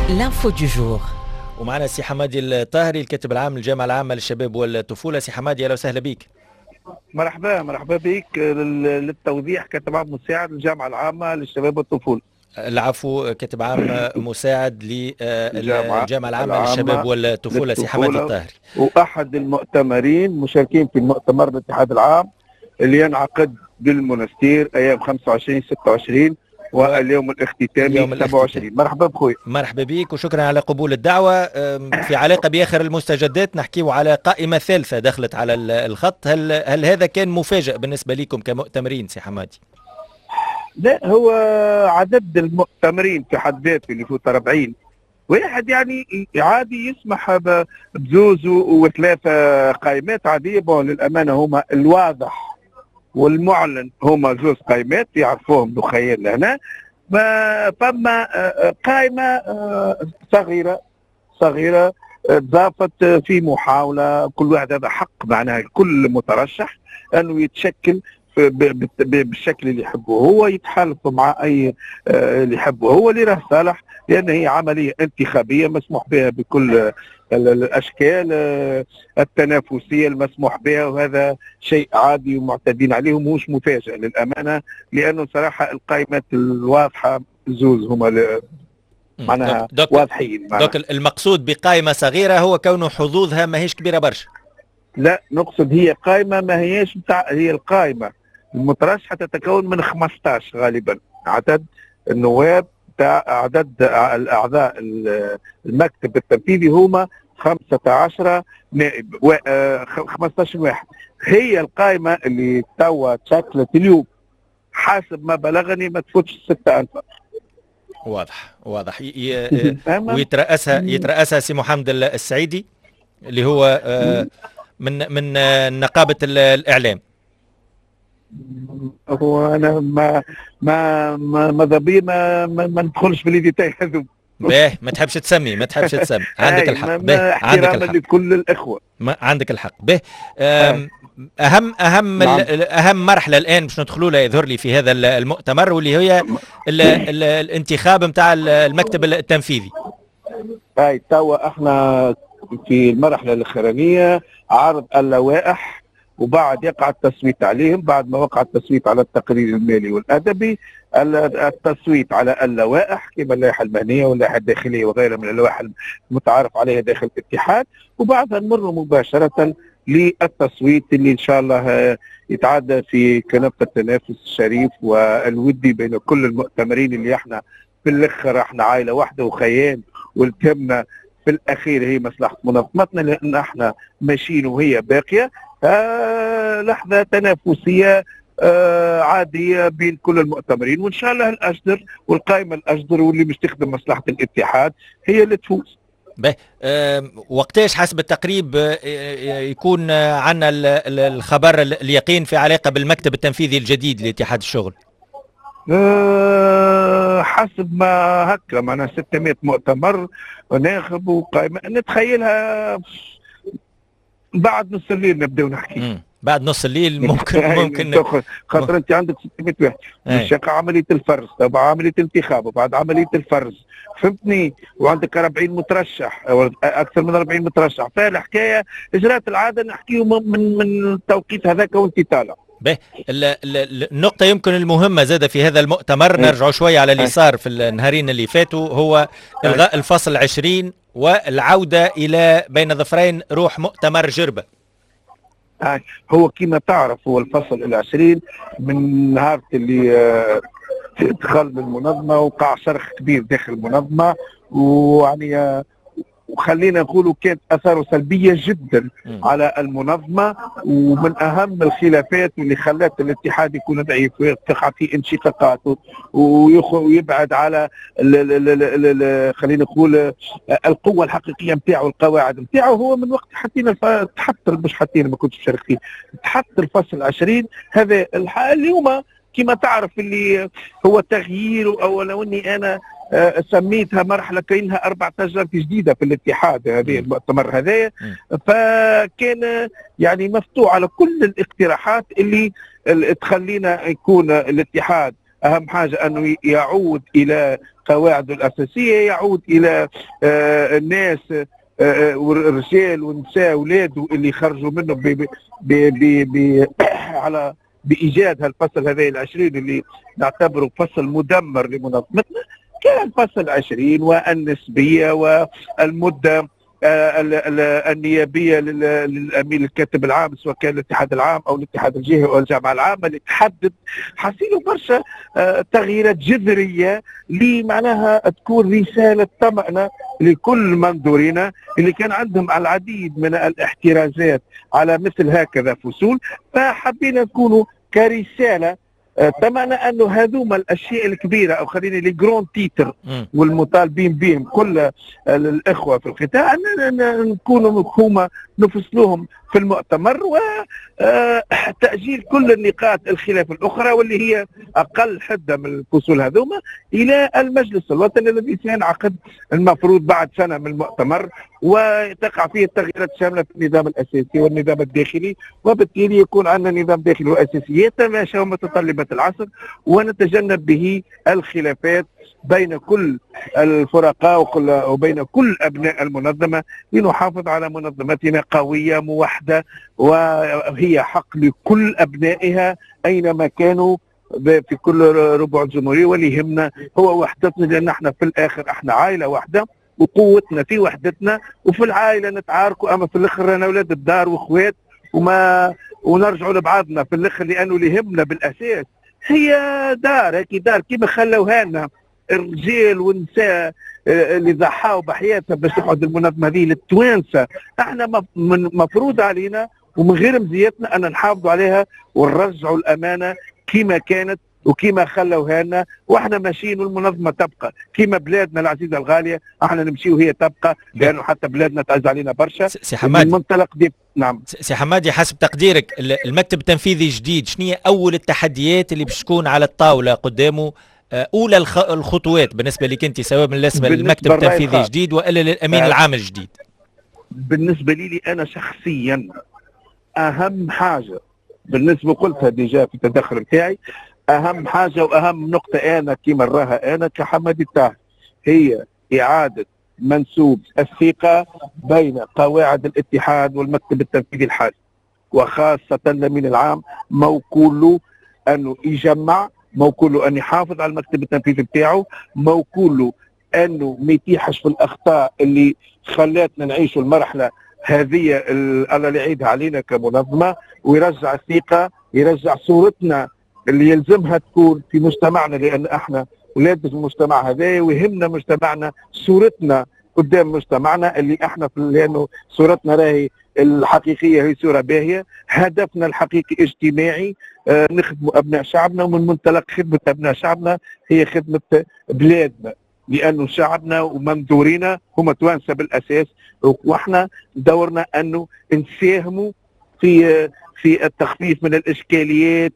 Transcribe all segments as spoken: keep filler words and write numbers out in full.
L'info du jour. ومعنا سي حمادي الطاهري الكاتب العام للجامعة العامة للشباب والطفولة. سي حمادي، أهلا وسهلا بك. مرحبا مرحبا بك. للتوضيح، كاتب عام مساعد للجامعة العامة للشباب والطفولة. العفو، كاتب عام مساعد للجامعة للجامعة العامة للشباب العامة والطفولة. سي حمادي للطفولة، الطاهري، وأحد المؤتمرين مشاركين في المؤتمر الاتحاد العام اللي ينعقد بالمنستير أيام خمسة وعشرين ستة وعشرين واليوم الاختتامي سبعة وعشرين. مرحبا بخوي. مرحبا بك وشكرا على قبول الدعوة. في علاقة بآخر المستجدات نحكيو على قائمة ثالثة دخلت على الخط. هل هل هذا كان مفاجئ بالنسبة لكم كمؤتمرين سي حمادي؟ لا، هو عدد المؤتمرين في حد ذاته اللي فوق أربعين واحد يعني عادي يسمح بزوز وثلاثة قائمات عادية. بون للأمانة هما الواضح والمعلن هما زوز قائمات يعرفوهم دخيل هنا. فما قائمة صغيرة صغيرة ضافت في محاولة كل واحد، هذا حق معناها كل مترشح أنه يتشكل بالشكل اللي يحبه هو، يتحالف مع أي اللي يحبه هو اللي راه صالح، لأن هي عملية انتخابية مسموح بها بكل الأشكال التنافسية المسموح بها، وهذا شيء عادي ومعتادين عليه ومش مفاجئ للأمانة، لأنه صراحة القائمات الواضحة زوز هما معناها دوك واضحين. دوك المقصود بقائمة صغيرة هو كونه حظوظها ماهيش كبيرة برشا. لا، نقصد هي قائمة ما هيش بتاع، هي القائمة المترشحة تتكون من خمسطاش غالبا عدد النواب، تاع عدد الأعضاء المكتب التنفيذي هما خمسة عشر نائب و خمسطاش واحد. هي القائمة اللي توا تشكلت اليوم حسب ما بلغني ما تفوتش ستة أنفار. واضح واضح. ويترأسها يترأسها سي محمد السعيدي اللي هو من من نقابة الإعلام. هو أنا ما ما ما ماذا بي ما ما, ما ندخلش في الديتاي هذو. باه ما تحبش تسمي ما تحبش تسمي عندك الحق. باه عندك الحق لكل الإخوة. ما عندك الحق. باه أهم أهم نعم. أهم مرحلة الآن باش ندخلوا لها يظهر لي في هذا المؤتمر، واللي هي ال ال الانتخاب نتاع المكتب التنفيذي. هاي توا احنا في المرحلة الأخرانية عرض اللوائح، وبعد يقع التصويت عليهم. بعد ما وقع التصويت على التقرير المالي والأدبي، التصويت على اللوائح كما اللائحة المهنية واللائحة الداخلية وغيرها من اللوائح المتعارف عليها داخل الاتحاد، وبعدها نمر مباشرة للتصويت اللي إن شاء الله يتعدى في كنبة التنافس الشريف والودي بين كل المؤتمرين اللي احنا في الأخر احنا عائلة واحدة وخيان، والتمنا في الأخير هي مصلحة منظمتنا، لأن احنا ماشيين وهي باقية. آه لحظة تنافسية آه عادية بين كل المؤتمرين، وإن شاء الله الأجدر والقائمة الأجدر واللي مش تخدم مصلحة الاتحاد هي اللي تفوز. به أه وقتاش حسب التقريب يكون عندنا الخبر اليقين في علاقة بالمكتب التنفيذي الجديد لاتحاد الشغل؟ أه حسب ما هكا معنا ستمائة مؤتمر وناخب وقائمة نتخيلها بعد نص الليل نبداو نحكي. بعد نص الليل ممكن ممكن خاطر انت عندك ستمائة واحد مش عمليه الفرز، طبعا عمليه الانتخاب وبعد عمليه الفرز، فهمتني، وعندك أربعين مترشح او اكثر من أربعين مترشح. فالحكايه اجراءات العاده نحكيه من من التوقيت هذاك وانت طالع. به النقطة يمكن المهمة زادة في هذا المؤتمر، نرجع شوية على اللي صار في النهارين اللي فاتوا، هو إلغاء الفصل عشرين والعودة إلى بين ظفرين روح مؤتمر جربة. هو كما تعرف هو الفصل العشرين من نهار اللي ادخل بالمنظمة وقع شرخ كبير داخل المنظمة، ويعني وخلينا نقولوا كانت اثاره سلبيه جدا م. على المنظمه، ومن اهم الخلافات اللي خلت الاتحاد يكون ضعيف ويقع في انشقاقاته ويبعد على خلينا نقول القوه الحقيقيه نتاعو القواعد نتاعو. هو من وقت حطينا تحط مش حطينا ما كنتش مشارك فيه تحط الفصل عشرين هذا اليوم كما تعرف اللي هو تغيير، او لو اني انا آه سميتها مرحله كانها اربع تجارب جديده في الاتحاد هذه المؤتمر هذا، فكان يعني مفتوح على كل الاقتراحات اللي تخلينا يكون الاتحاد أهم حاجة أنه يعود إلى قواعده الأساسية، يعود إلى آه الناس آه والرجال والنساء أولاده اللي خرجوا منه ب ب ب ب على بإيجاد هالفصل هذا العشرين اللي نعتبره فصل مدمر لمنظمتنا. كان فصل عشرين والنسبية والمدة النيابيه للامين الكاتب العام سواء كان الاتحاد العام او الاتحاد الجهوي او الجامعه العامه اللي تحدد حصيله برشا تغييرات جذريه اللي معناها تكون رساله طمأنه لكل منظورينا اللي كان عندهم العديد من الاحترازات على مثل هكذا فصول، فحبينا نكونوا كرساله طمعنا انه هذوما الاشياء الكبيره او خليني لي جرون تيتر والمطالبين بهم كل الاخوه في القطاع ان نكونوا مفهومه نفصلوهم في المؤتمر، وتاجيل كل النقاط الخلاف الاخرى واللي هي اقل حده من الفصول هذوما الى المجلس الوطني الذي سينعقد المفروض بعد سنه من المؤتمر، وتقع فيه التغييرات الشامله في النظام الاساسي والنظام الداخلي، وبالتالي يكون عندنا نظام داخلي واساسي يتماشى مع متطلبات العصر ونتجنب به الخلافات بين كل الفرقاء وكل وبين كل ابناء المنظمه لنحافظ على منظمتنا قويه موحده وهي حق لكل ابنائها اينما كانوا في كل ربع الجمهوريه، واللي يهمنا هو وحدتنا لان احنا في الاخر احنا عائله واحده وقوتنا في وحدتنا، وفي العائله نتعاركوا اما في الاخر رانا اولاد الدار واخوات وما ونرجعوا لبعضنا في الاخر، لانه اللي يهمنا بالاساس هي دار هيك دار كيما خلوها لنا الرجال والنساء اللي ضحاوا بحياتهم باش تقعد المنظمه هذه للتوانسه، احنا مفروض علينا ومن غير مزيتنا ان نحافظوا عليها ونرجعوا الامانه كيما كانت وكيما خلوها لنا، واحنا ماشيين والمنظمه تبقى كيما بلادنا العزيزه الغاليه، احنا نمشي وهي تبقى لانه حتى بلادنا تعز علينا برشا. سي حمادي، من منطلق دي نعم سي حمادي، حسب تقديرك المكتب التنفيذي الجديد شنو هي اول التحديات اللي باش تكون على الطاوله قدامه؟ اولى الخطوات بالنسبه لك انت سواء بالنسبه للمكتب التنفيذي الجديد والا للامين آه. العام الجديد. بالنسبه لي انا شخصيا اهم حاجه بالنسبه قلتها ديجا في التدخل بتاعي، اهم حاجه واهم نقطه انا كيما نراها انا كحمادي الطاهر هي اعاده منسوب الثقه بين قواعد الاتحاد والمكتب التنفيذي الحالي، وخاصه الامين العام موكول له انه يجمع، موكول له ان يحافظ على المكتب التنفيذي بتاعه، موكول له انه ما يتيحش في الاخطاء اللي خلاتنا نعيشوا المرحله هذه الله اللي يعيدها علينا كمنظمه، ويرجع الثقه، يرجع صورتنا اللي يلزمها تكون في مجتمعنا لان احنا ولاد المجتمع هذا ويهمنا مجتمعنا، صورتنا قدام مجتمعنا اللي احنا في لانه صورتنا راهي الحقيقيه هي صوره باهيه، هدفنا الحقيقي اجتماعي آه نخدموا ابناء شعبنا، ومن منطلق خدمه ابناء شعبنا هي خدمه بلادنا، لانه شعبنا ومنظورينا هم توانسه بالاساس، واحنا دورنا انه نساهموا في في التخفيف من الاشكاليات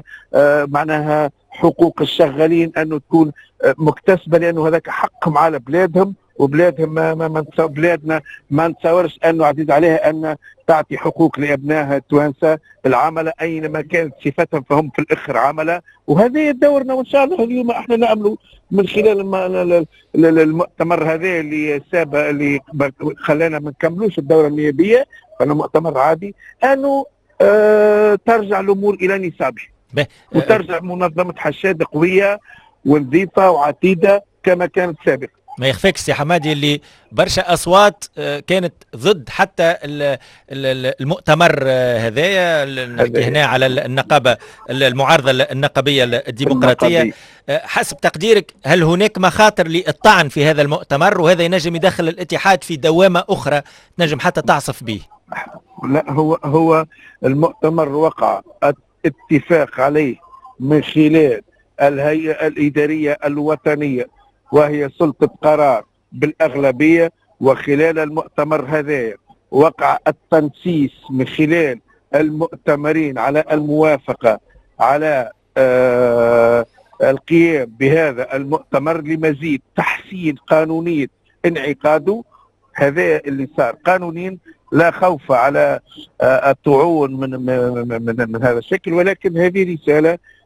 ومعناها حقوق الشغالين انه تكون مكتسبه، لانه هذاك حقهم على بلادهم، وبلادهم ما ما ما بلادنا ما نتصورش انه عزيز عليها ان تعطي حقوق لابنائها التوانسه العمله اينما كانت صفتهم، فهم في الاخر عمله، وهذه دورنا وان شاء الله اليوم احنا نعملوا من خلال المؤتمر هذا اللي ساب اللي خلانا ما نكملوش الدوره النيابيه، فانا مؤتمر عادي انه أه ترجع الامور الى نصابها وترجع منظمه حشاد قويه ونظيفه وعتيده كما كانت سابقا. ما يخفيكش سي حمادي اللي برشا اصوات كانت ضد حتى المؤتمر هذايا، نحكي هنا على النقابه المعارضه النقابيه الديمقراطيه، حسب تقديرك هل هناك مخاطر للطعن في هذا المؤتمر وهذا ينجم يدخل الاتحاد في دوامه اخرى تنجم حتى تعصف به؟ لا، هو هو المؤتمر وقع اتفاق عليه من خلال الهيئه الاداريه الوطنيه وهي سلطة قرار بالأغلبية، وخلال المؤتمر هذا وقع التنسيس من خلال المؤتمرين على الموافقة على آه القيام بهذا المؤتمر لمزيد تحسين قانونية انعقاده. هذا اللي صار قانونيا، لا خوف على آه الطعون من, من, من, من هذا الشكل، ولكن هذه رسالة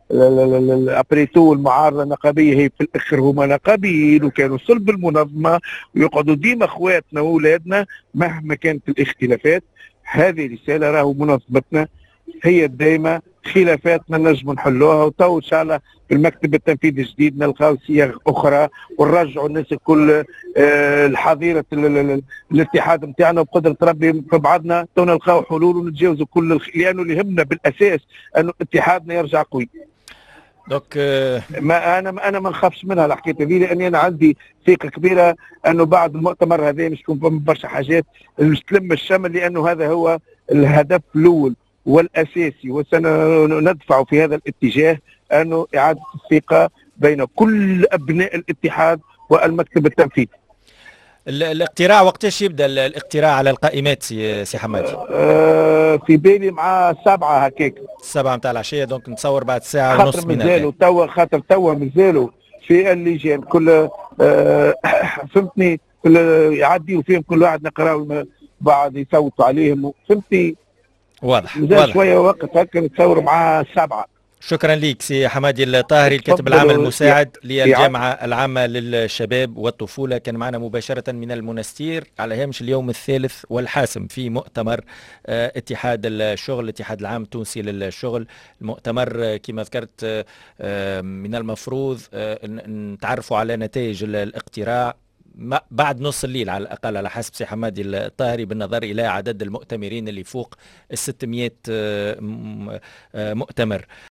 ابريتو المعارضه النقابيه هي في الاخر هما نقابيين وكانوا صلب المنظمه ويقعدوا ديما اخواتنا واولادنا مهما كانت الاختلافات. هذه رساله راهو منظمتنا هي دائما خلافاتنا نجم نحلوها، وتو ان شاء الله في المكتب التنفيذي الجديد نلقاو صيغ اخرى ونرجعوا الناس الكل الحظيره الاتحاد نتاعنا وبقدره ربي في بعضنا تو نلقاو حلول ونتجاوزوا كل الخ... لانه اللي يهمنا بالاساس انه اتحادنا يرجع قوي. دوك ما انا انا ما نخافش منها الحكايه هذه، لاني انا عندي ثقه كبيره انه بعد المؤتمر هذا مش تكون برشا حاجات مش تلم الشمل، لانه هذا هو الهدف الاول والاساسي، وسندفع في هذا الاتجاه انه اعاده الثقه بين كل ابناء الاتحاد والمكتب التنفيذي. الاقتراع وقتاش يبدا الاقتراع على القائمات سي سي حمادي؟ أه في بالي مع سبعه هكاك. السبعه نتاع العشيه، دونك نتصور بعد ساعه ونص من مازالوا توا خاطر توا مازالوا في اللجان كل أه فهمتني يعديوا فيهم كل واحد نقراو بعض يصوتوا عليهم، فهمتني؟ واضح واضح شويه وقت هكا نتصور مع سبعه. شكرا لك سي حمادي الطاهري الكاتب العام المساعد للجامعة العامة للشباب والطفولة، كان معنا مباشرة من المنستير على هامش اليوم الثالث والحاسم في مؤتمر اتحاد الشغل، الاتحاد العام التونسي للشغل. المؤتمر كما ذكرت من المفروض نتعرفوا على نتائج الاقتراع بعد نص الليل على الأقل على حسب سي حمادي الطاهري، بالنظر إلى عدد المؤتمرين اللي فوق الستمائة مؤتمر.